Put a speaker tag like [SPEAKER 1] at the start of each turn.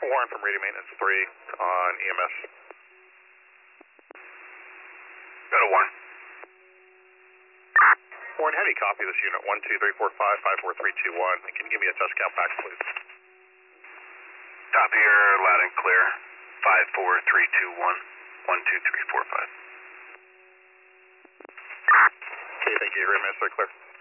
[SPEAKER 1] Warren from Radio Maintenance 3 on EMS.
[SPEAKER 2] Go to Warren.
[SPEAKER 1] Warren, heavy copy of this unit, 12345-54321. Can you give me a test count back, please?
[SPEAKER 2] Copy her, loud and clear. 54321, 12345.
[SPEAKER 1] Okay, thank you. Your minutes are clear.